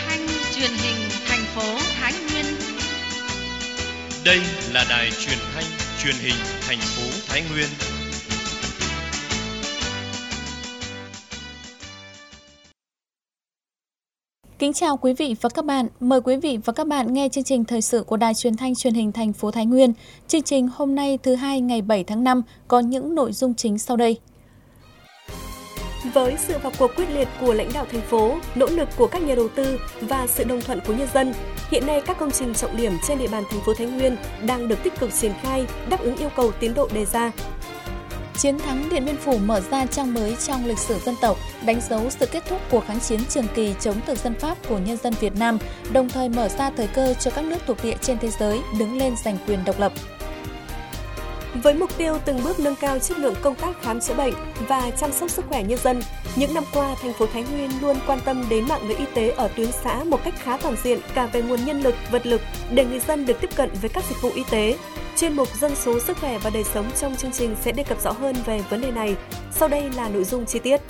thanh truyền hình thành phố Thái Nguyên. Đây là đài truyền thanh truyền hình thành phố Thái Nguyên. Kính chào quý vị và các bạn. Mời quý vị và các bạn nghe chương trình thời sự của đài truyền thanh truyền hình thành phố Thái Nguyên. Chương trình hôm nay thứ Hai ngày 7 tháng 5 có những nội dung chính sau đây. Với sự vào cuộc quyết liệt của lãnh đạo thành phố, nỗ lực của các nhà đầu tư và sự đồng thuận của nhân dân, hiện nay các công trình trọng điểm trên địa bàn thành phố Thái Nguyên đang được tích cực triển khai, đáp ứng yêu cầu tiến độ đề ra. Chiến thắng Điện Biên Phủ mở ra trang mới trong lịch sử dân tộc, đánh dấu sự kết thúc cuộc kháng chiến trường kỳ chống thực dân Pháp của nhân dân Việt Nam, đồng thời mở ra thời cơ cho các nước thuộc địa trên thế giới đứng lên giành quyền độc lập. Với mục tiêu từng bước nâng cao chất lượng công tác khám chữa bệnh và chăm sóc sức khỏe nhân dân, những năm qua, thành phố Thái Nguyên luôn quan tâm đến mạng lưới y tế ở tuyến xã một cách khá toàn diện cả về nguồn nhân lực, vật lực để người dân được tiếp cận với các dịch vụ y tế. Chuyên mục Dân số, sức khỏe và đời sống trong chương trình sẽ đề cập rõ hơn về vấn đề này. Sau đây là nội dung chi tiết.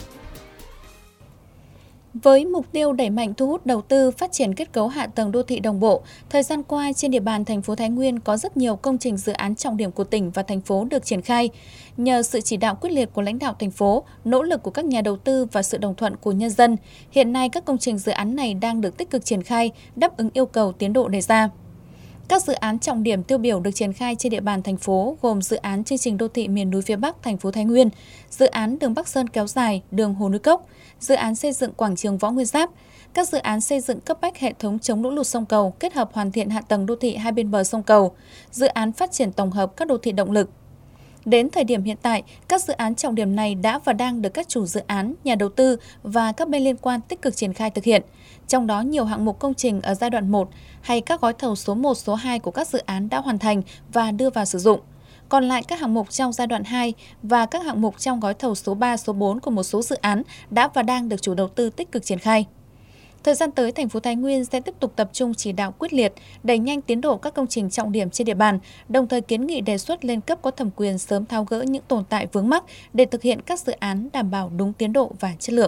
Với mục tiêu đẩy mạnh thu hút đầu tư, phát triển kết cấu hạ tầng đô thị đồng bộ, thời gian qua trên địa bàn thành phố Thái Nguyên có rất nhiều công trình dự án trọng điểm của tỉnh và thành phố được triển khai. Nhờ sự chỉ đạo quyết liệt của lãnh đạo thành phố, nỗ lực của các nhà đầu tư và sự đồng thuận của nhân dân, hiện nay các công trình dự án này đang được tích cực triển khai, đáp ứng yêu cầu tiến độ đề ra. Các dự án trọng điểm tiêu biểu được triển khai trên địa bàn thành phố gồm dự án chương trình đô thị miền núi phía Bắc thành phố Thái Nguyên, dự án đường Bắc Sơn kéo dài, đường Hồ Núi Cốc, dự án xây dựng quảng trường Võ Nguyên Giáp, các dự án xây dựng cấp bách hệ thống chống lũ lụt sông Cầu kết hợp hoàn thiện hạ tầng đô thị hai bên bờ sông Cầu, dự án phát triển tổng hợp các đô thị động lực. Đến thời điểm hiện tại, các dự án trọng điểm này đã và đang được các chủ dự án, nhà đầu tư và các bên liên quan tích cực triển khai thực hiện. Trong đó, nhiều hạng mục công trình ở giai đoạn 1 hay các gói thầu số 1, số 2 của các dự án đã hoàn thành và đưa vào sử dụng. Còn lại các hạng mục trong giai đoạn 2 và các hạng mục trong gói thầu số 3, số 4 của một số dự án đã và đang được chủ đầu tư tích cực triển khai. Thời gian tới, thành phố Thái Nguyên sẽ tiếp tục tập trung chỉ đạo quyết liệt, đẩy nhanh tiến độ các công trình trọng điểm trên địa bàn, đồng thời kiến nghị đề xuất lên cấp có thẩm quyền sớm tháo gỡ những tồn tại vướng mắc để thực hiện các dự án đảm bảo đúng tiến độ và chất lượng.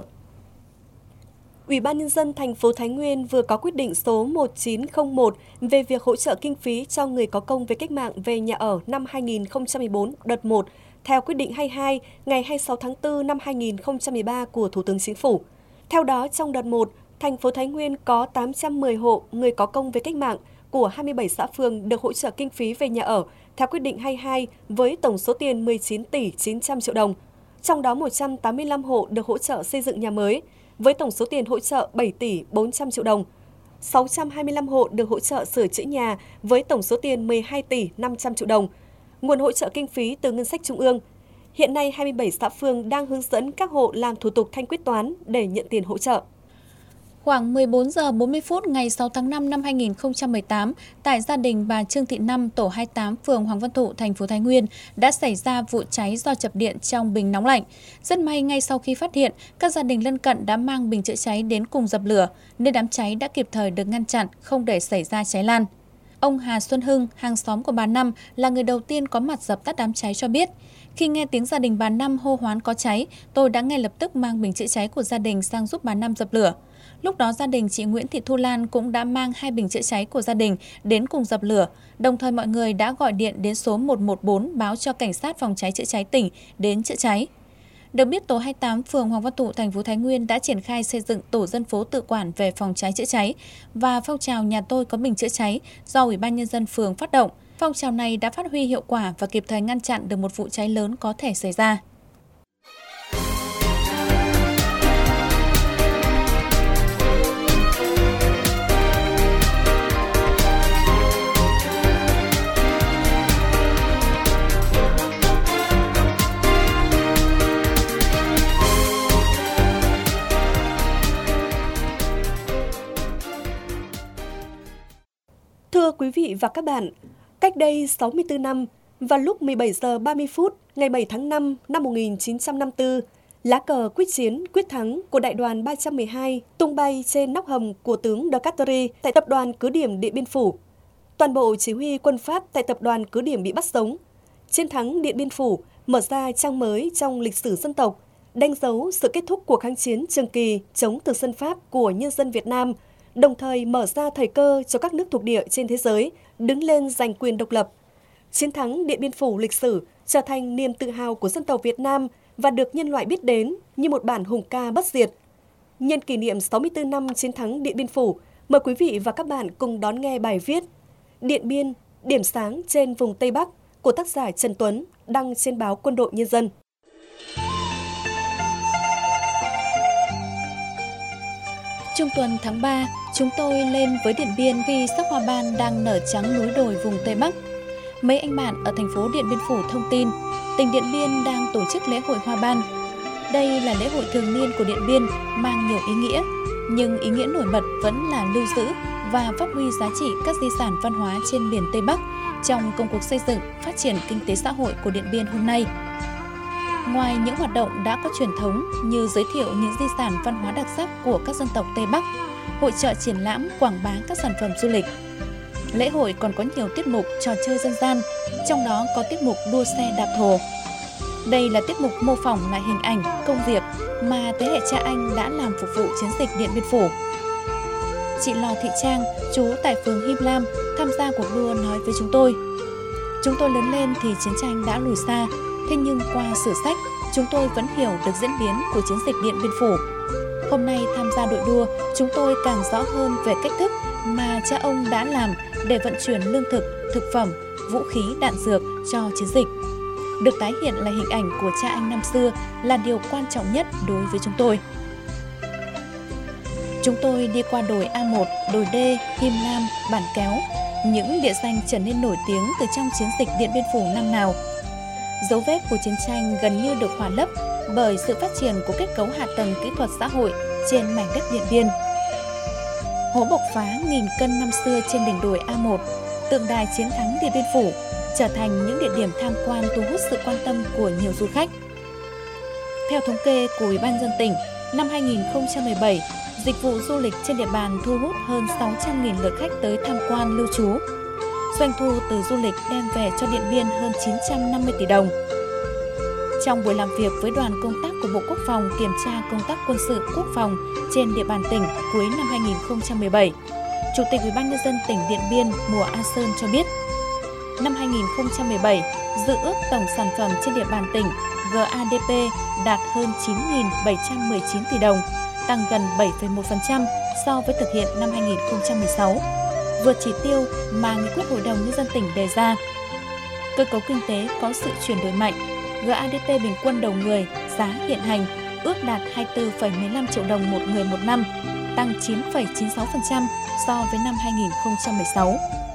Ủy ban Nhân dân thành phố Thái Nguyên vừa có quyết định số 1901 về việc hỗ trợ kinh phí cho người có công với cách mạng về nhà ở năm 2014 đợt 1, theo quyết định 22 ngày 26 tháng 4 năm 2013 của Thủ tướng Chính phủ. Theo đó, trong đợt 1, thành phố Thái Nguyên có 810 hộ người có công với cách mạng của 27 xã phường được hỗ trợ kinh phí về nhà ở theo quyết định 22 với tổng số tiền 19 tỷ 900 triệu đồng. Trong đó 185 hộ được hỗ trợ xây dựng nhà mới với tổng số tiền hỗ trợ 7 tỷ 400 triệu đồng. 625 hộ được hỗ trợ sửa chữa nhà với tổng số tiền 12 tỷ 500 triệu đồng. Nguồn hỗ trợ kinh phí từ ngân sách trung ương. Hiện nay 27 xã phường đang hướng dẫn các hộ làm thủ tục thanh quyết toán để nhận tiền hỗ trợ. Khoảng 14 giờ 40 phút ngày 6 tháng 5 năm 2018, tại gia đình bà Trương Thị Năm, tổ 28, phường Hoàng Văn Thụ, thành phố Thái Nguyên đã xảy ra vụ cháy do chập điện trong bình nóng lạnh. Rất may ngay sau khi phát hiện, các gia đình lân cận đã mang bình chữa cháy đến cùng dập lửa, nên đám cháy đã kịp thời được ngăn chặn, không để xảy ra cháy lan. Ông Hà Xuân Hưng, hàng xóm của bà Năm, là người đầu tiên có mặt dập tắt đám cháy cho biết. Khi nghe tiếng gia đình bà Năm hô hoán có cháy, tôi đã ngay lập tức mang bình chữa cháy của gia đình sang giúp bà Năm dập lửa. Lúc đó gia đình chị Nguyễn Thị Thu Lan cũng đã mang 2 bình chữa cháy của gia đình đến cùng dập lửa, đồng thời mọi người đã gọi điện đến số 114 báo cho cảnh sát phòng cháy chữa cháy tỉnh đến chữa cháy. Được biết, tổ 28 phường Hoàng Văn Thụ, thành phố Thái Nguyên đã triển khai xây dựng tổ dân phố tự quản về phòng cháy chữa cháy và phong trào nhà tôi có bình chữa cháy do Ủy ban Nhân dân phường phát động. Phong trào này đã phát huy hiệu quả và kịp thời ngăn chặn được một vụ cháy lớn có thể xảy ra. Thưa quý vị và các bạn, cách đây 64 năm, vào lúc 17 giờ 30 phút ngày 7 tháng 5 năm 1954, lá cờ quyết chiến quyết thắng của đại đoàn 312 tung bay trên nóc hầm của tướng De Cattery tại tập đoàn cứ điểm Điện Biên Phủ. Toàn bộ chỉ huy quân Pháp tại tập đoàn cứ điểm bị bắt sống. Chiến thắng Điện Biên Phủ mở ra trang mới trong lịch sử dân tộc, đánh dấu sự kết thúc cuộc kháng chiến trường kỳ chống thực dân Pháp của nhân dân Việt Nam, đồng thời mở ra thời cơ cho các nước thuộc địa trên thế giới đứng lên giành quyền độc lập. Chiến thắng Điện Biên Phủ lịch sử trở thành niềm tự hào của dân tộc Việt Nam và được nhân loại biết đến như một bản hùng ca bất diệt. Nhân kỷ niệm 64 năm chiến thắng Điện Biên Phủ, mời quý vị và các bạn cùng đón nghe bài viết Điện Biên, điểm sáng trên vùng Tây Bắc của tác giả Trần Tuấn đăng trên báo Quân đội Nhân dân. Trung tuần tháng 3, chúng tôi lên với Điện Biên khi sắc hoa ban đang nở trắng núi đồi vùng Tây Bắc. Mấy anh bạn ở thành phố Điện Biên Phủ thông tin, tỉnh Điện Biên đang tổ chức lễ hội hoa ban. Đây là lễ hội thường niên của Điện Biên mang nhiều ý nghĩa, nhưng ý nghĩa nổi bật vẫn là lưu giữ và phát huy giá trị các di sản văn hóa trên miền Tây Bắc trong công cuộc xây dựng, phát triển kinh tế xã hội của Điện Biên hôm nay. Ngoài những hoạt động đã có truyền thống như giới thiệu những di sản văn hóa đặc sắc của các dân tộc Tây Bắc, hội chợ triển lãm quảng bá các sản phẩm du lịch, lễ hội còn có nhiều tiết mục trò chơi dân gian, trong đó có tiết mục đua xe đạp thổ. Đây là tiết mục mô phỏng lại hình ảnh, công việc mà thế hệ cha anh đã làm phục vụ chiến dịch Điện Biên Phủ. Chị Lò Thị Trang, trú tại phường Him Lam, tham gia cuộc đua nói với chúng tôi: "Chúng tôi lớn lên thì chiến tranh đã lùi xa, thế nhưng qua sử sách, chúng tôi vẫn hiểu được diễn biến của chiến dịch Điện Biên Phủ. Hôm nay tham gia đội đua, chúng tôi càng rõ hơn về cách thức mà cha ông đã làm để vận chuyển lương thực, thực phẩm, vũ khí, đạn dược cho chiến dịch. Được tái hiện lại hình ảnh của cha anh năm xưa là điều quan trọng nhất đối với chúng tôi." Chúng tôi đi qua đồi A1, đồi D, Him Lam, Bản Kéo, những địa danh trở nên nổi tiếng từ trong chiến dịch Điện Biên Phủ năm nào. Dấu vết của chiến tranh gần như được khỏa lấp bởi sự phát triển của kết cấu hạ tầng kỹ thuật xã hội trên mảnh đất Điện Biên. Hố bộc phá nghìn cân năm xưa trên đỉnh đồi A1, tượng đài chiến thắng Điện Biên Phủ trở thành những địa điểm tham quan thu hút sự quan tâm của nhiều du khách. Theo thống kê của Ủy ban nhân dân tỉnh, năm 2017, dịch vụ du lịch trên địa bàn thu hút hơn 600.000 lượt khách tới tham quan lưu trú. Doanh thu từ du lịch đem về cho Điện Biên hơn 950 tỷ đồng. Trong buổi làm việc với đoàn công tác của Bộ Quốc phòng kiểm tra công tác quân sự quốc phòng trên địa bàn tỉnh cuối năm 2017, Chủ tịch Ủy ban nhân dân tỉnh Điện Biên Mùa A Sơn cho biết, năm 2017, dự ước tổng sản phẩm trên địa bàn tỉnh GADP đạt hơn 9.719 tỷ đồng, tăng gần 7,1% so với thực hiện năm 2016, vượt chỉ tiêu mà Nghị quyết Hội đồng Nhân dân tỉnh đề ra. Cơ cấu kinh tế có sự chuyển đổi mạnh, GADP bình quân đầu người giá hiện hành ước đạt 24,15 triệu đồng một người một năm, tăng 9,96% so với năm 2016.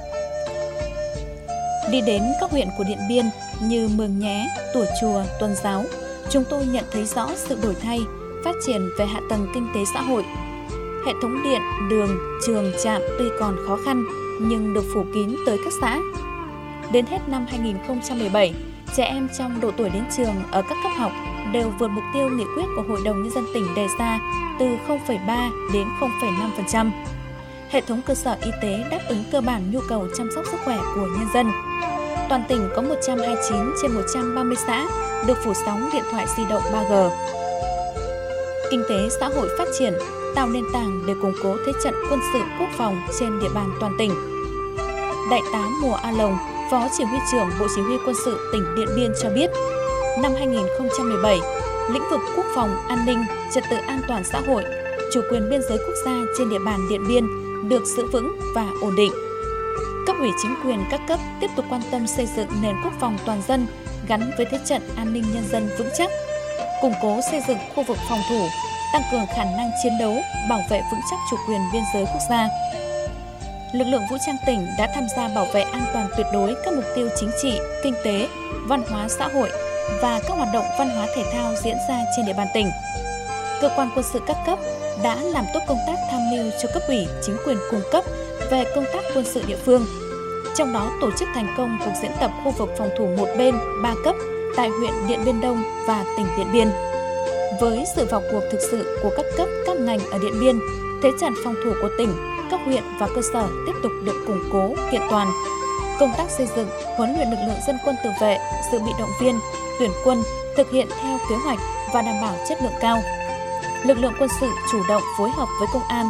Đi đến các huyện của Điện Biên như Mường Nhé, Tủa Chùa, Tuần Giáo, chúng tôi nhận thấy rõ sự đổi thay, phát triển về hạ tầng kinh tế xã hội. Hệ thống điện, đường, trường, trạm tuy còn khó khăn nhưng được phủ kín tới các xã. Đến hết năm 2017, trẻ em trong độ tuổi đến trường ở các cấp học đều vượt mục tiêu nghị quyết của Hội đồng Nhân dân tỉnh đề ra từ 0,3 đến 0,5%. Hệ thống cơ sở y tế đáp ứng cơ bản nhu cầu chăm sóc sức khỏe của nhân dân. Toàn tỉnh có 129 trên 130 xã được phủ sóng điện thoại di động 3G. Kinh tế xã hội phát triển, tạo nền tảng để củng cố thế trận quân sự quốc phòng trên địa bàn toàn tỉnh. Đại tá Mùa A Lồng, Phó Chỉ huy trưởng Bộ Chỉ huy Quân sự tỉnh Điện Biên cho biết, năm 2017, lĩnh vực quốc phòng, an ninh, trật tự an toàn xã hội, chủ quyền biên giới quốc gia trên địa bàn Điện Biên được giữ vững và ổn định. Cấp ủy chính quyền các cấp tiếp tục quan tâm xây dựng nền quốc phòng toàn dân gắn với thế trận an ninh nhân dân vững chắc, củng cố xây dựng khu vực phòng thủ, tăng cường khả năng chiến đấu, bảo vệ vững chắc chủ quyền biên giới quốc gia. Lực lượng vũ trang tỉnh đã tham gia bảo vệ an toàn tuyệt đối các mục tiêu chính trị, kinh tế, văn hóa xã hội và các hoạt động văn hóa thể thao diễn ra trên địa bàn tỉnh. Cơ quan quân sự các cấp đã làm tốt công tác tham mưu cho cấp ủy, chính quyền cung cấp về công tác quân sự địa phương. Trong đó tổ chức thành công cuộc diễn tập khu vực phòng thủ một bên 3 cấp tại huyện Điện Biên Đông và tỉnh Điện Biên. Với sự vào cuộc thực sự của các cấp, các ngành ở Điện Biên, thế trận phòng thủ của tỉnh, các huyện và cơ sở tiếp tục được củng cố, kiện toàn. Công tác xây dựng, huấn luyện lực lượng dân quân tự vệ, dự bị động viên, tuyển quân thực hiện theo kế hoạch và đảm bảo chất lượng cao. Lực lượng quân sự chủ động phối hợp với công an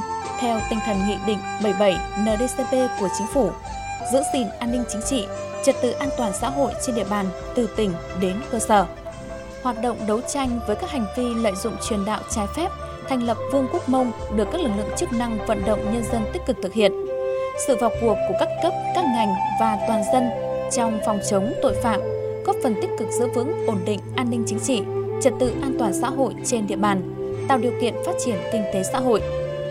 theo tinh thần Nghị định 77 NĐ-CP của Chính phủ, giữ gìn an ninh chính trị, trật tự an toàn xã hội trên địa bàn từ tỉnh đến cơ sở. Hoạt động đấu tranh với các hành vi lợi dụng truyền đạo trái phép, thành lập Vương quốc Mông được các lực lượng chức năng vận động nhân dân tích cực thực hiện. Sự vào cuộc của các cấp, các ngành và toàn dân trong phòng chống tội phạm, góp phần tích cực giữ vững ổn định an ninh chính trị, trật tự an toàn xã hội trên địa bàn, tạo điều kiện phát triển kinh tế xã hội.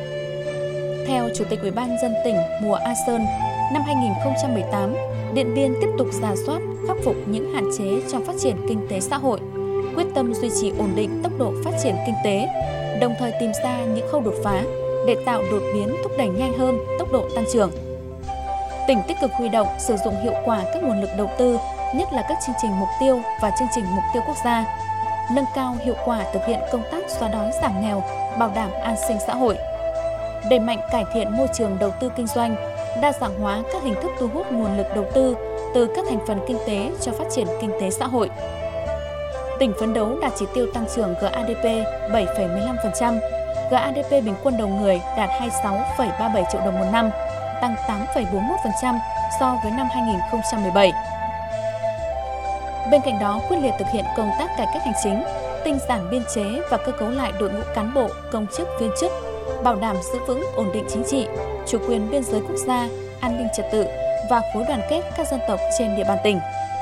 Theo Chủ tịch Ủy ban nhân dân tỉnh Mùa A Sơn, năm 2018, Điện Biên tiếp tục rà soát, khắc phục những hạn chế trong phát triển kinh tế xã hội, quyết tâm duy trì ổn định tốc độ phát triển kinh tế, đồng thời tìm ra những khâu đột phá để tạo đột biến thúc đẩy nhanh hơn tốc độ tăng trưởng. Tỉnh tích cực huy động sử dụng hiệu quả các nguồn lực đầu tư, nhất là các chương trình mục tiêu và chương trình mục tiêu quốc gia, nâng cao hiệu quả thực hiện công tác xóa đói giảm nghèo, bảo đảm an sinh xã hội, đẩy mạnh cải thiện môi trường đầu tư kinh doanh, đa dạng hóa các hình thức thu hút nguồn lực đầu tư từ các thành phần kinh tế cho phát triển kinh tế xã hội. Tỉnh phấn đấu đạt chỉ tiêu tăng trưởng GADP 7,15%, GADP bình quân đầu người đạt 26,37 triệu đồng một năm, tăng 8,41% so với năm 2017. Bên cạnh đó, quyết liệt thực hiện công tác cải cách hành chính, tinh giản biên chế và cơ cấu lại đội ngũ cán bộ, công chức, viên chức, bảo đảm giữ vững ổn định chính trị, chủ quyền biên giới quốc gia, an ninh trật tự và khối đoàn kết các dân tộc trên địa bàn tỉnh.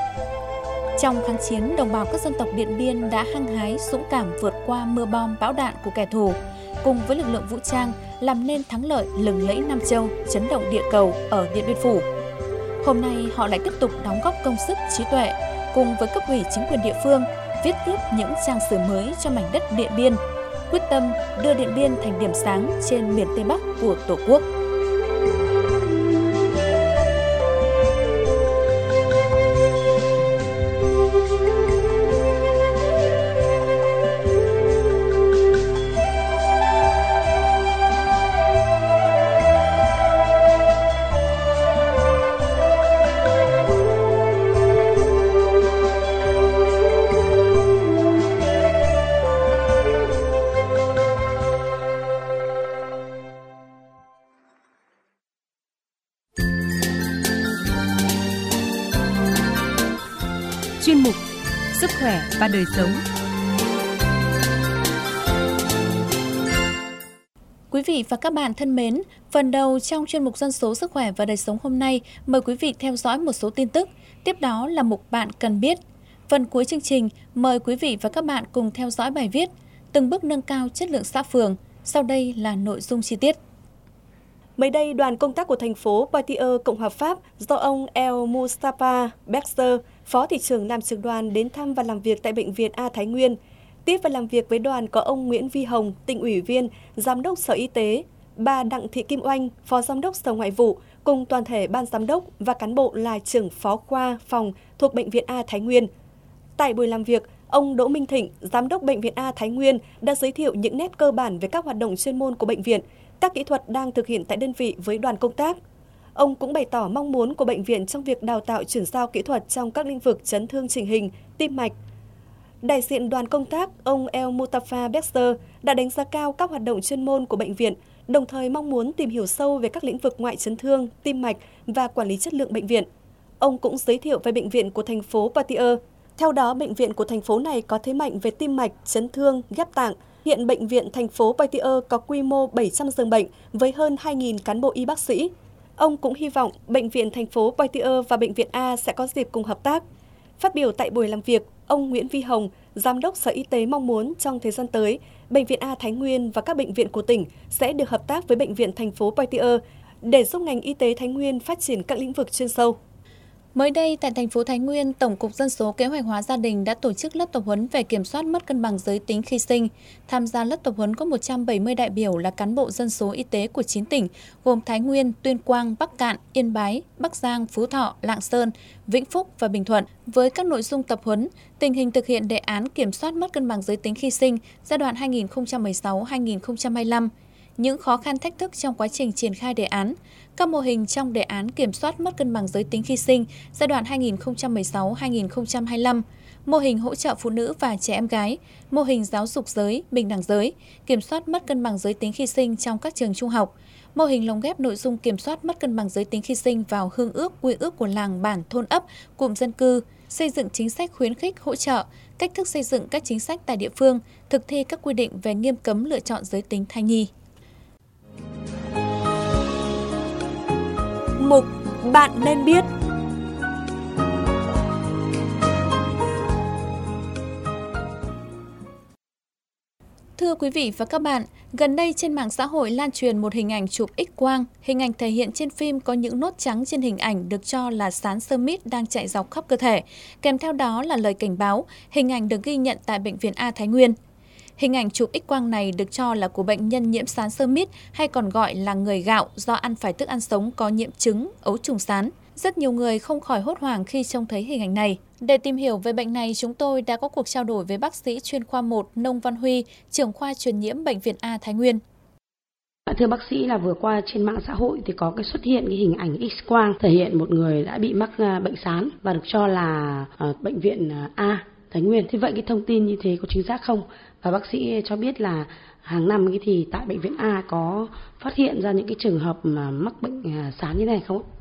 Trong kháng chiến, đồng bào các dân tộc Điện Biên đã hăng hái, dũng cảm vượt qua mưa bom bão đạn của kẻ thù, cùng với lực lượng vũ trang làm nên thắng lợi lừng lẫy Nam Châu, chấn động địa cầu ở Điện Biên Phủ. Hôm nay họ lại tiếp tục đóng góp công sức, trí tuệ cùng với cấp ủy chính quyền địa phương viết tiếp những trang sử mới cho mảnh đất Điện Biên, quyết tâm đưa Điện Biên thành điểm sáng trên miền Tây Bắc của Tổ quốc. Chuyên mục Sức khỏe và đời sống. Quý vị và các bạn thân mến, phần đầu trong chuyên mục Dân số Sức khỏe và đời sống hôm nay, mời quý vị theo dõi một số tin tức. Tiếp đó là mục Bạn cần biết. Phần cuối chương trình, mời quý vị và các bạn cùng theo dõi bài viết Từng bước nâng cao chất lượng xã phường. Sau đây là nội dung chi tiết. Mới đây, đoàn công tác của thành phố Poitiers, Cộng hòa Pháp do ông El Moustapha Berger, Phó thị trưởng làm trưởng đoàn đến thăm và làm việc tại Bệnh viện A Thái Nguyên. Tiếp và làm việc với đoàn có ông Nguyễn Vi Hồng, tỉnh ủy viên, Giám đốc Sở Y tế, bà Đặng Thị Kim Oanh, Phó Giám đốc Sở Ngoại vụ, cùng toàn thể ban giám đốc và cán bộ là trưởng phó khoa phòng thuộc Bệnh viện A Thái Nguyên. Tại buổi làm việc, ông Đỗ Minh Thịnh, Giám đốc Bệnh viện A Thái Nguyên đã giới thiệu những nét cơ bản về các hoạt động chuyên môn của bệnh viện, các kỹ thuật đang thực hiện tại đơn vị với đoàn công tác. Ông cũng bày tỏ mong muốn của bệnh viện trong việc đào tạo chuyển giao kỹ thuật trong các lĩnh vực chấn thương chỉnh hình, tim mạch. Đại diện đoàn công tác, ông El Moustapha Berger đã đánh giá cao các hoạt động chuyên môn của bệnh viện, đồng thời mong muốn tìm hiểu sâu về các lĩnh vực ngoại chấn thương, tim mạch và quản lý chất lượng bệnh viện. Ông cũng giới thiệu về bệnh viện của thành phố Poitiers. Theo đó, bệnh viện của thành phố này có thế mạnh về tim mạch, chấn thương, ghép tạng. Hiện bệnh viện thành phố Poitiers có quy mô 700 giường bệnh với hơn 2.000 cán bộ y bác sĩ. Ông cũng hy vọng bệnh viện thành phố Poitiers và bệnh viện A sẽ có dịp cùng hợp tác. Phát biểu tại buổi làm việc, ông Nguyễn Vi Hồng, Giám đốc Sở Y tế mong muốn trong thời gian tới, Bệnh viện A Thái Nguyên và các bệnh viện của tỉnh sẽ được hợp tác với bệnh viện thành phố Poitiers để giúp ngành y tế Thái Nguyên phát triển các lĩnh vực chuyên sâu. Mới đây, tại thành phố Thái Nguyên, Tổng cục Dân số Kế hoạch hóa gia đình đã tổ chức lớp tập huấn về kiểm soát mất cân bằng giới tính khi sinh. Tham gia lớp tập huấn có 170 đại biểu là cán bộ dân số y tế của 9 tỉnh, gồm Thái Nguyên, Tuyên Quang, Bắc Kạn, Yên Bái, Bắc Giang, Phú Thọ, Lạng Sơn, Vĩnh Phúc và Bình Thuận. Với các nội dung tập huấn, tình hình thực hiện đề án kiểm soát mất cân bằng giới tính khi sinh giai đoạn 2016-2025, những khó khăn thách thức trong quá trình triển khai đề án, các mô hình trong đề án kiểm soát mất cân bằng giới tính khi sinh giai đoạn 2016-2025, mô hình hỗ trợ phụ nữ và trẻ em gái, mô hình giáo dục giới, bình đẳng giới, kiểm soát mất cân bằng giới tính khi sinh trong các trường trung học, Mô hình lồng ghép nội dung kiểm soát mất cân bằng giới tính khi sinh vào hương ước, quy ước của làng, bản, thôn ấp, cụm dân cư, xây dựng chính sách khuyến khích, hỗ trợ, cách thức xây dựng các chính sách tại địa phương, thực thi các quy định về nghiêm cấm lựa chọn giới tính thai nhi. Mục Bạn nên biết. Thưa quý vị và các bạn, gần đây trên mạng xã hội lan truyền một hình ảnh chụp X-quang. Hình ảnh thể hiện trên phim có những nốt trắng trên hình ảnh được cho là sán sơ mít đang chạy dọc khắp cơ thể. Kèm theo đó là lời cảnh báo, hình ảnh được ghi nhận tại Bệnh viện A Thái Nguyên. Hình ảnh chụp X-quang này được cho là của bệnh nhân nhiễm sán sơ mít hay còn gọi là người gạo do ăn phải thức ăn sống có nhiễm trứng, ấu trùng sán. Rất nhiều người không khỏi hốt hoảng khi trông thấy hình ảnh này. Để tìm hiểu về bệnh này, chúng tôi đã có cuộc trao đổi với bác sĩ chuyên khoa 1 Nông Văn Huy, trưởng khoa truyền nhiễm Bệnh viện A Thái Nguyên. Thưa bác sĩ, là vừa qua trên mạng xã hội thì có xuất hiện cái hình ảnh X-quang thể hiện một người đã bị mắc bệnh sán và được cho là Bệnh viện A Thái Nguyên. Thì vậy cái thông tin như thế có chính xác không? Và bác sĩ cho biết là hàng năm thì tại Bệnh viện A có phát hiện ra những cái trường hợp mà mắc bệnh sán như này không?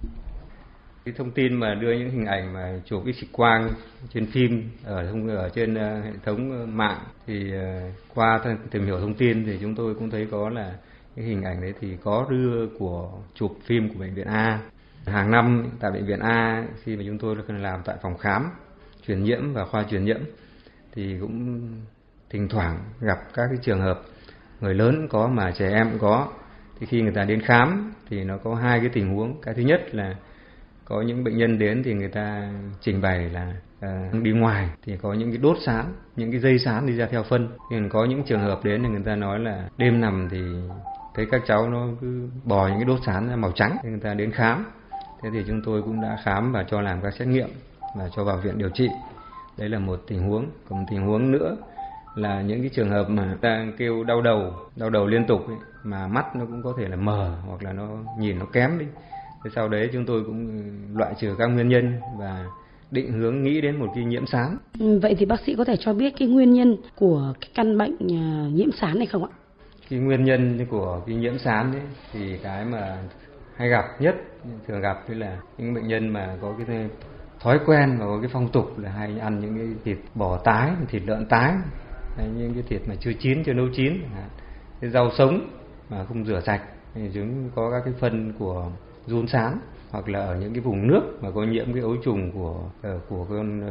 Cái thông tin mà đưa những hình ảnh mà chụp X-quang trên phim ở trên hệ thống mạng thì qua tìm hiểu thông tin thì chúng tôi cũng thấy có là cái hình ảnh đấy thì có đưa của chụp phim của Bệnh viện A. Hàng năm tại Bệnh viện A khi mà chúng tôi làm tại phòng khám truyền nhiễm và khoa truyền nhiễm thì cũng thỉnh thoảng gặp các cái trường hợp người lớn có mà trẻ em cũng có. Thì khi người ta đến khám thì nó có hai cái tình huống. Cái thứ nhất là có những bệnh nhân đến thì người ta trình bày là đi ngoài thì có những cái đốt sán, những cái dây sán đi ra theo phân. Thì có những trường hợp đến thì người ta nói là đêm nằm thì thấy các cháu nó cứ bò những cái đốt sán ra màu trắng. Thì người ta đến khám. Thế thì chúng tôi cũng đã khám và cho làm các xét nghiệm và cho vào viện điều trị. Đấy là một tình huống. Còn một tình huống nữa là những cái trường hợp mà ta kêu đau đầu liên tục ấy, mà mắt nó cũng có thể là mờ hoặc là nó nhìn nó kém đi. Thế sau đấy chúng tôi cũng loại trừ các nguyên nhân và định hướng nghĩ đến một cái nhiễm sán. Vậy thì bác sĩ có thể cho biết cái nguyên nhân của cái căn bệnh nhiễm sán này không ạ? Cái nguyên nhân của cái nhiễm sán ấy, thì cái mà hay gặp nhất, thường gặp tức là những bệnh nhân mà có cái thói quen và có cái phong tục là hay ăn những cái thịt bò tái, thịt lợn tái, hay những cái thịt mà chưa chín, chưa nấu chín, cái rau sống mà không rửa sạch thì chúng có các cái phân của giun sán, hoặc là ở những cái vùng nước mà có nhiễm cái ấu trùng của con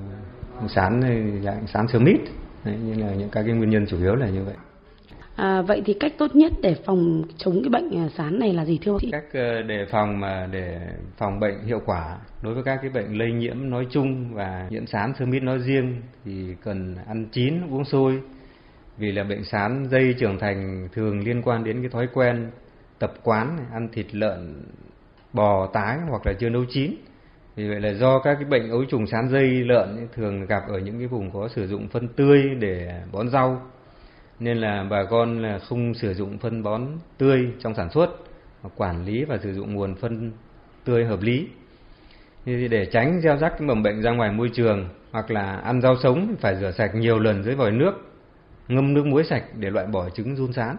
sán dạng sán sơ mít. Đấy, như là những các cái nguyên nhân chủ yếu là như vậy. Vậy thì cách tốt nhất để phòng chống cái bệnh sán này là gì thưa chị? Cách để phòng bệnh hiệu quả đối với các cái bệnh lây nhiễm nói chung và nhiễm sán sơ mít nói riêng thì cần ăn chín uống sôi. Vì là bệnh sán dây trưởng thành thường liên quan đến cái thói quen tập quán ăn thịt lợn bò tái hoặc là chưa nấu chín. Vì vậy là do các cái bệnh ấu trùng sán dây lợn thường gặp ở những cái vùng có sử dụng phân tươi để bón rau, nên là bà con là không sử dụng phân bón tươi trong sản xuất, mà quản lý và sử dụng nguồn phân tươi hợp lý. Thì để tránh gieo rắc cái mầm bệnh ra ngoài môi trường, hoặc là ăn rau sống phải rửa sạch nhiều lần dưới vòi nước, ngâm nước muối sạch để loại bỏ trứng giun sán.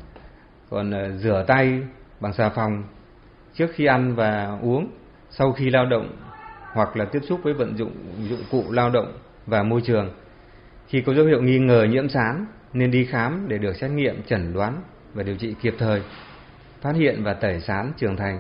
Còn rửa tay bằng xà phòng trước khi ăn và uống, sau khi lao động hoặc là tiếp xúc với vận dụng dụng cụ lao động và môi trường. Khi có dấu hiệu nghi ngờ nhiễm sán nên đi khám để được xét nghiệm, chẩn đoán và điều trị kịp thời, phát hiện và tẩy sán trưởng thành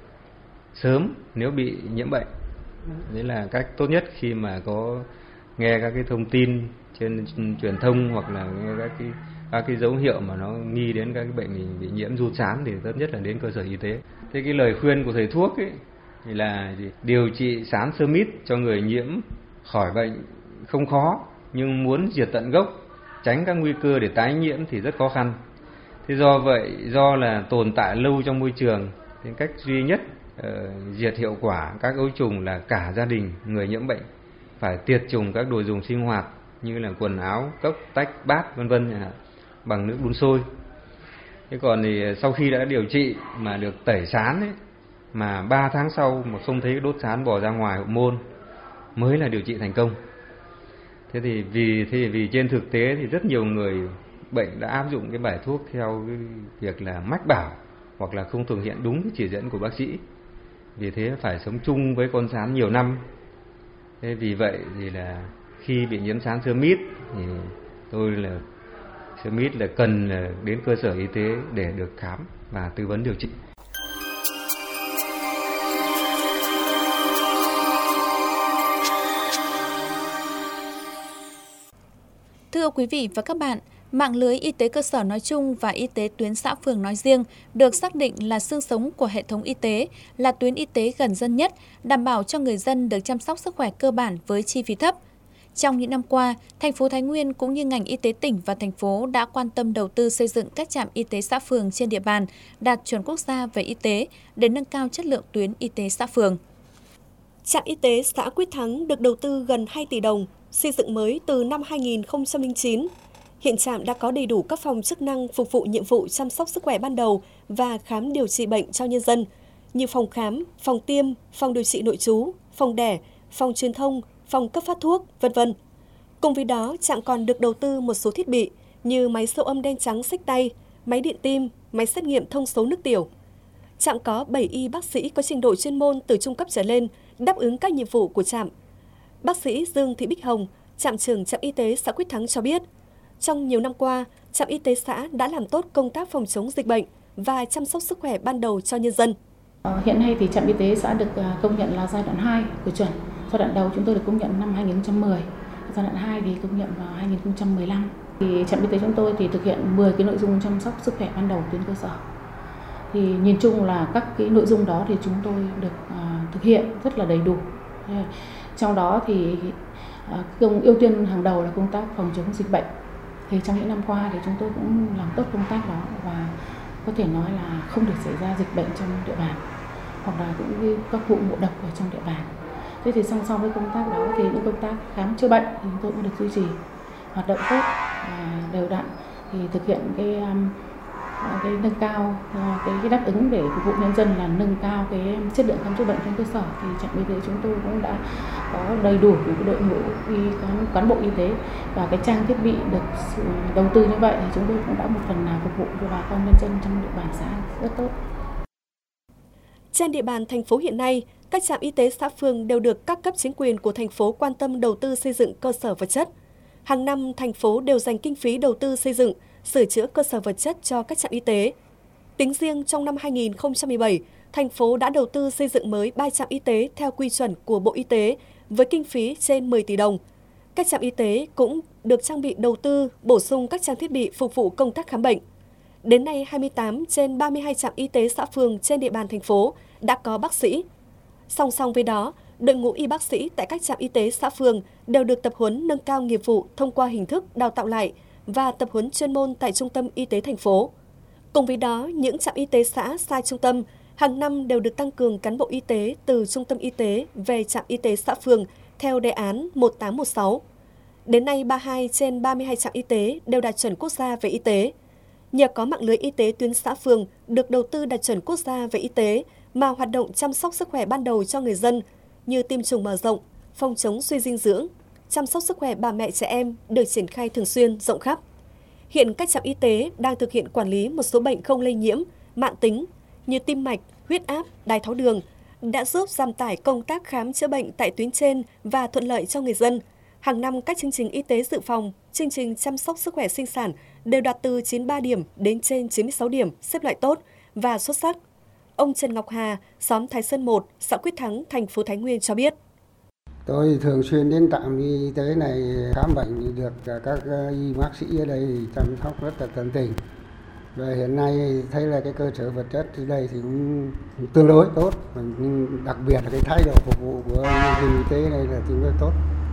sớm nếu bị nhiễm bệnh. Đấy là cách tốt nhất khi mà có nghe các cái thông tin trên truyền thông hoặc là nghe các cái dấu hiệu mà nó nghi đến các cái bệnh bị nhiễm giun sán thì tốt nhất là đến cơ sở y tế. Thế cái lời khuyên của thầy thuốc ấy thì là điều trị sán sơ mít cho người nhiễm khỏi bệnh không khó, nhưng muốn diệt tận gốc, tránh các nguy cơ để tái nhiễm thì rất khó khăn. Thế do vậy, do là tồn tại lâu trong môi trường, thì cách duy nhất diệt hiệu quả các ấu trùng là cả gia đình người nhiễm bệnh phải tiệt trùng các đồ dùng sinh hoạt như là quần áo, cốc, tách, bát vân vân bằng nước đun sôi. Thế còn thì sau khi đã điều trị mà được tẩy sán ấy, mà 3 tháng sau mà không thấy đốt sán bò ra ngoài hậu môn mới là điều trị thành công. Thế thì vì trên thực tế thì rất nhiều người bệnh đã áp dụng cái bài thuốc theo cái việc là mách bảo hoặc là không thực hiện đúng chỉ dẫn của bác sĩ. Vì thế phải sống chung với con sán nhiều năm. Thế vì vậy thì là khi bị nhiễm sán sơ mít thì tôi là sơ mít là cần đến cơ sở y tế để được khám và tư vấn điều trị. Thưa quý vị và các bạn, mạng lưới y tế cơ sở nói chung và y tế tuyến xã phường nói riêng được xác định là xương sống của hệ thống y tế, là tuyến y tế gần dân nhất, đảm bảo cho người dân được chăm sóc sức khỏe cơ bản với chi phí thấp. Trong những năm qua, thành phố Thái Nguyên cũng như ngành y tế tỉnh và thành phố đã quan tâm đầu tư xây dựng các trạm y tế xã phường trên địa bàn đạt chuẩn quốc gia về y tế để nâng cao chất lượng tuyến y tế xã phường. Trạm y tế xã Quyết Thắng được đầu tư gần 2 tỷ đồng, xây dựng mới từ năm 2009. Hiện trạm đã có đầy đủ các phòng chức năng phục vụ nhiệm vụ chăm sóc sức khỏe ban đầu và khám điều trị bệnh cho nhân dân, như phòng khám, phòng tiêm, phòng điều trị nội trú, phòng đẻ, phòng truyền thông, phòng cấp phát thuốc, v.v. Cùng với đó, trạm còn được đầu tư một số thiết bị như máy siêu âm đen trắng xách tay, máy điện tim, máy xét nghiệm thông số nước tiểu. Trạm có 7 y bác sĩ có trình độ chuyên môn từ trung cấp trở lên, đáp ứng các nhiệm vụ của trạm. Bác sĩ Dương Thị Bích Hồng, trạm trưởng trạm y tế xã Quyết Thắng cho biết, trong nhiều năm qua, trạm y tế xã đã làm tốt công tác phòng chống dịch bệnh và chăm sóc sức khỏe ban đầu cho nhân dân. Hiện nay thì trạm y tế xã được công nhận là giai đoạn 2 của chuẩn. Giai đoạn đầu chúng tôi được công nhận năm 2010, giai đoạn 2 thì công nhận vào 2015. Thì trạm y tế chúng tôi thì thực hiện 10 cái nội dung chăm sóc sức khỏe ban đầu tuyến cơ sở. Thì nhìn chung là các cái nội dung đó thì chúng tôi được thực hiện rất là đầy đủ. Trong đó thì ưu tiên hàng đầu là công tác phòng chống dịch bệnh. Thì trong những năm qua thì chúng tôi cũng làm tốt công tác đó và có thể nói là không để xảy ra dịch bệnh trong địa bàn hoặc là cũng như các vụ ngộ độc ở trong địa bàn. Thế thì song song với công tác đó thì những công tác khám chữa bệnh thì chúng tôi cũng được duy trì hoạt động tốt và đều đặn, thì thực hiện cái nâng cao cái đáp ứng để phục vụ nhân dân là nâng cao cái chất lượng khám chữa bệnh trên cơ sở. Thì trạm y tế chúng tôi cũng đã có đầy đủ cái đội ngũ cán bộ y tế và cái trang thiết bị được đầu tư như vậy thì chúng tôi cũng đã một phần nào phục vụ cho bà con nhân dân trong địa bàn xã rất tốt. Trên địa bàn thành phố hiện nay, các trạm y tế xã phường đều được các cấp chính quyền của thành phố quan tâm đầu tư xây dựng cơ sở vật chất. Hàng năm, thành phố đều dành kinh phí đầu tư xây dựng, sửa chữa cơ sở vật chất cho các trạm y tế. Tính riêng trong năm 2017, thành phố đã đầu tư xây dựng mới 3 trạm y tế theo quy chuẩn của Bộ Y tế với kinh phí trên 10 tỷ đồng. Các trạm y tế cũng được trang bị đầu tư, bổ sung các trang thiết bị phục vụ công tác khám bệnh. Đến nay, 28 trên 32 trạm y tế xã phường trên địa bàn thành phố đã có bác sĩ. Song song với đó, đội ngũ y bác sĩ tại các trạm y tế xã phường đều được tập huấn nâng cao nghiệp vụ thông qua hình thức đào tạo lại và tập huấn chuyên môn tại trung tâm y tế thành phố. Cùng với đó, những trạm y tế xã xa trung tâm hàng năm đều được tăng cường cán bộ y tế từ trung tâm y tế về trạm y tế xã phường theo đề án 1816. Đến nay, 32 trên 32 trạm y tế đều đạt chuẩn quốc gia về y tế. Nhờ có mạng lưới y tế tuyến xã phường được đầu tư đạt chuẩn quốc gia về y tế mà hoạt động chăm sóc sức khỏe ban đầu cho người dân như tiêm chủng mở rộng, phòng chống suy dinh dưỡng, chăm sóc sức khỏe bà mẹ trẻ em được triển khai thường xuyên, rộng khắp. Hiện các trạm y tế đang thực hiện quản lý một số bệnh không lây nhiễm, mãn tính như tim mạch, huyết áp, đái tháo đường, đã giúp giảm tải công tác khám chữa bệnh tại tuyến trên và thuận lợi cho người dân. Hàng năm, các chương trình y tế dự phòng, chương trình chăm sóc sức khỏe sinh sản đều đạt từ 93 điểm đến trên 96 điểm, xếp loại tốt và xuất sắc. Ông Trần Ngọc Hà, xóm Thái Sơn 1, xã Quyết Thắng, thành phố Thái Nguyên cho biết. Tôi thường xuyên đến trạm y tế này khám bệnh, được các y bác sĩ ở đây chăm sóc rất là tận tình. Và hiện nay thấy là cái cơ sở vật chất ở đây thì cũng tương đối tốt, nhưng đặc biệt là cái thái độ phục vụ của nhân viên y tế này là tương đối tốt.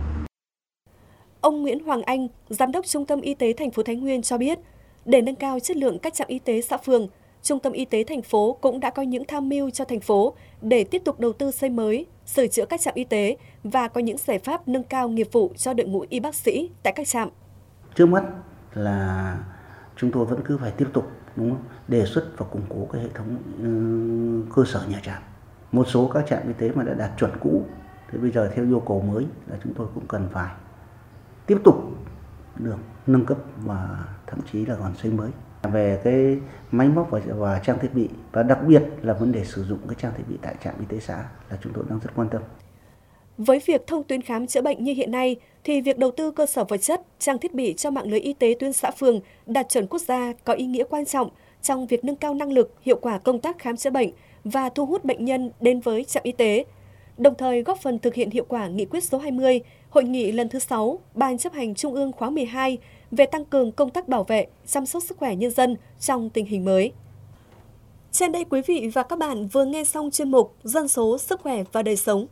Ông Nguyễn Hoàng Anh, Giám đốc Trung tâm Y tế thành phố Thái Nguyên cho biết, để nâng cao chất lượng các trạm y tế xã phường, Trung tâm Y tế thành phố cũng đã có những tham mưu cho thành phố để tiếp tục đầu tư xây mới, sửa chữa các trạm y tế và có những giải pháp nâng cao nghiệp vụ cho đội ngũ y bác sĩ tại các trạm. Trước mắt là chúng tôi vẫn cứ phải tiếp tục đề xuất và củng cố cái hệ thống cơ sở nhà trạm. Một số các trạm y tế mà đã đạt chuẩn cũ, thì bây giờ theo yêu cầu mới là chúng tôi cũng cần phải tiếp tục được nâng cấp và thậm chí là còn xây mới. về cái máy móc và trang thiết bị, và đặc biệt là vấn đề sử dụng cái trang thiết bị tại trạm y tế xã là chúng tôi đang rất quan tâm. Với việc thông tuyến khám chữa bệnh như hiện nay, thì việc đầu tư cơ sở vật chất, trang thiết bị cho mạng lưới y tế tuyến xã phường đạt chuẩn quốc gia có ý nghĩa quan trọng trong việc nâng cao năng lực, hiệu quả công tác khám chữa bệnh và thu hút bệnh nhân đến với trạm y tế, đồng thời góp phần thực hiện hiệu quả nghị quyết số 20, Hội nghị lần thứ 6, Ban chấp hành Trung ương khóa 12 về tăng cường công tác bảo vệ, chăm sóc sức khỏe nhân dân trong tình hình mới. Trên đây quý vị và các bạn vừa nghe xong chuyên mục Dân số, sức khỏe và đời sống.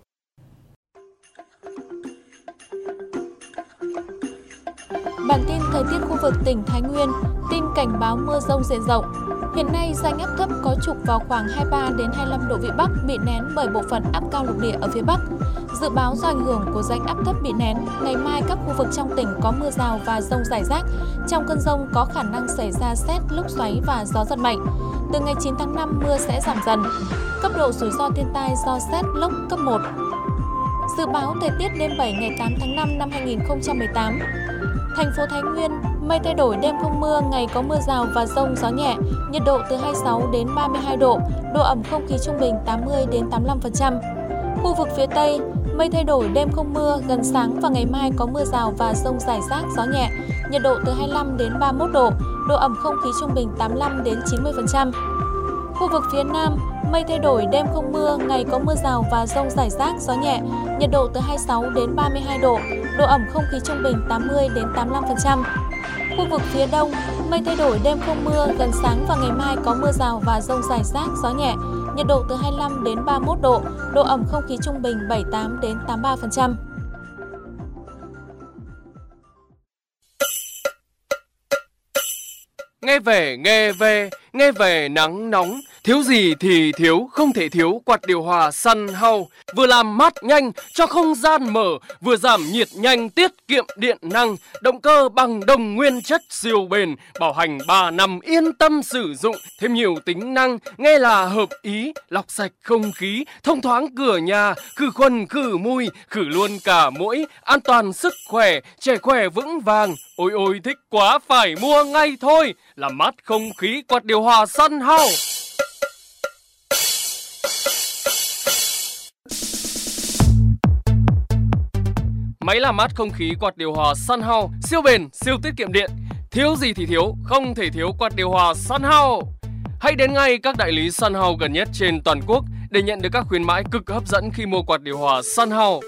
Bản tin thời tiết khu vực tỉnh Thái Nguyên, tin cảnh báo mưa rông diện rộng. Hiện nay, rãnh áp thấp có trục vào khoảng 23 đến 25 độ vĩ Bắc bị nén bởi bộ phận áp cao lục địa ở phía Bắc. Dự báo do ảnh hưởng của rãnh áp thấp bị nén, ngày mai các khu vực trong tỉnh có mưa rào và dông rải rác. Trong cơn dông có khả năng xảy ra sét, lốc xoáy và gió giật mạnh. Từ ngày 9 tháng 5 mưa sẽ giảm dần. Cấp độ rủi ro thiên tai do sét, lốc cấp 1. Dự báo thời tiết đêm 7 ngày 8 tháng 5 năm 2018. Thành phố Thái Nguyên, mây thay đổi, đêm không mưa, ngày có mưa rào và dông, gió nhẹ, nhiệt độ từ 26 đến 32 độ, độ ẩm không khí trung bình 80 đến 85%. Khu vực phía Tây, mây thay đổi, đêm không mưa, gần sáng và ngày mai có mưa rào và dông rải rác, gió nhẹ, nhiệt độ từ 25 đến 31 độ, độ ẩm không khí trung bình 85 đến 90%. Khu vực phía Nam, mây thay đổi, đêm không mưa, ngày có mưa rào và dông rải rác, gió nhẹ, nhiệt độ từ 26 đến 32 độ, độ ẩm không khí trung bình 80 đến 85%. Khu vực phía Đông, mây thay đổi, đêm không mưa, gần sáng và ngày mai có mưa rào và dông rải rác, gió nhẹ, nhiệt độ từ 25 đến 31 độ, độ ẩm không khí trung bình 78 đến 83%. Nghe về nắng nóng, thiếu gì thì thiếu, không thể thiếu quạt điều hòa Sun House. Vừa làm mát nhanh cho không gian mở, vừa giảm nhiệt nhanh, tiết kiệm điện năng. Động cơ bằng đồng nguyên chất siêu bền, bảo hành 3 năm yên tâm sử dụng. Thêm nhiều tính năng, nghe là hợp ý, lọc sạch không khí, thông thoáng cửa nhà, khử khuẩn khử mùi, khử luôn cả muỗi, an toàn sức khỏe, trẻ khỏe vững vàng. Ôi ôi thích quá, phải mua ngay thôi. Làm mát không khí quạt điều hòa Sun House. Máy làm mát không khí quạt điều hòa Sun House, siêu bền, siêu tiết kiệm điện. Thiếu gì thì thiếu, không thể thiếu quạt điều hòa Sun House. Hãy đến ngay các đại lý Sun House gần nhất trên toàn quốc để nhận được các khuyến mãi cực hấp dẫn khi mua quạt điều hòa Sun House.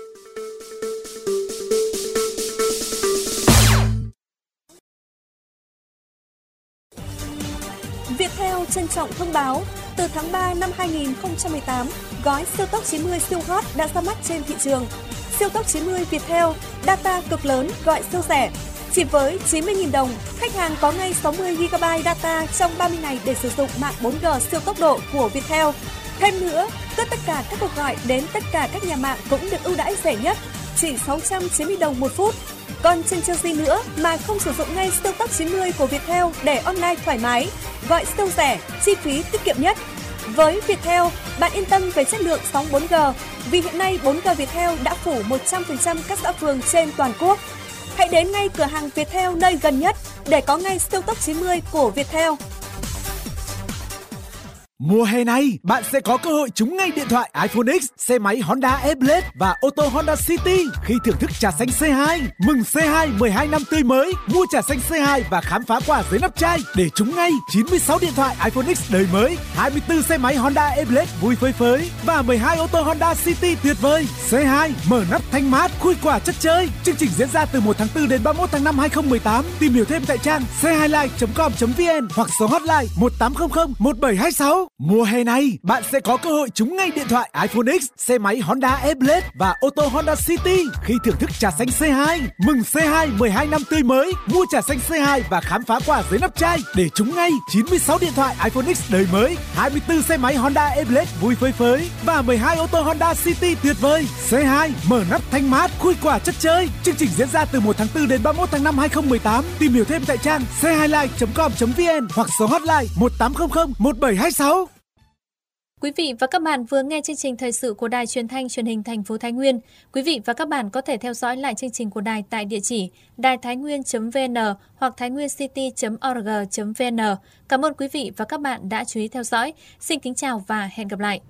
Viettel trân trọng thông báo, từ tháng 3 năm 2018, gói siêu tốc 90 siêu hot đã ra mắt trên thị trường. Siêu tốc 90 Viettel, data cực lớn, gọi siêu rẻ. Chỉ với 90.000 đồng, khách hàng có ngay 60GB data trong 30 ngày để sử dụng mạng 4G siêu tốc độ của Viettel. Thêm nữa, tất cả các cuộc gọi đến tất cả các nhà mạng cũng được ưu đãi rẻ nhất, chỉ 690 đồng một phút. Còn chần chừ gì nữa mà không sử dụng ngay siêu tốc 90 của Viettel để online thoải mái, gọi siêu rẻ, chi phí tiết kiệm nhất. Với Viettel, bạn yên tâm về chất lượng sóng 4G, vì hiện nay 4G Viettel đã phủ 100% các xã phường trên toàn quốc. Hãy đến ngay cửa hàng Viettel nơi gần nhất để có ngay siêu tốc 90 của Viettel. Mùa hè này, bạn sẽ có cơ hội trúng ngay điện thoại iPhone X, xe máy Honda E-Blade và ô tô Honda City khi thưởng thức trà xanh C2. Mừng C2 12 năm tươi mới, mua trà xanh C2 và khám phá quà dưới nắp chai để trúng ngay 96 điện thoại iPhone X đời mới, 24 xe máy Honda E-Blade vui phơi phới và 12 ô tô Honda City tuyệt vời. C2 mở nắp thanh mát, khui quả chất chơi. Chương trình diễn ra từ 1 tháng 4 đến 31 tháng 5 2018. Tìm hiểu thêm tại trang c2live.com.vn hoặc số hotline 1800 1726. Mùa hè này, bạn sẽ có cơ hội trúng ngay điện thoại iPhone X, xe máy Honda E-Blade và ô tô Honda City khi thưởng thức trà xanh C2. Mừng C2 12 năm tươi mới, mua trà xanh C2 và khám phá quà dưới nắp chai để trúng ngay 96 điện thoại iPhone X đời mới, 24 xe máy Honda E-Blade vui phơi phới và 12 ô tô Honda City tuyệt vời. C2 mở nắp thanh mát, khui quả chất chơi. Chương trình diễn ra từ 1 tháng 4 đến 31 tháng 5 2018. Tìm hiểu thêm tại trang c2live.com.vn hoặc số hotline 1800 1726. Quý vị và các bạn vừa nghe chương trình thời sự của Đài Truyền thanh Truyền hình thành phố Thái Nguyên. Quý vị và các bạn có thể theo dõi lại chương trình của đài tại địa chỉ đàitháinnguyên.vn hoặc thainwincity.org.vn. Cảm ơn quý vị và các bạn đã chú ý theo dõi. Xin kính chào và hẹn gặp lại.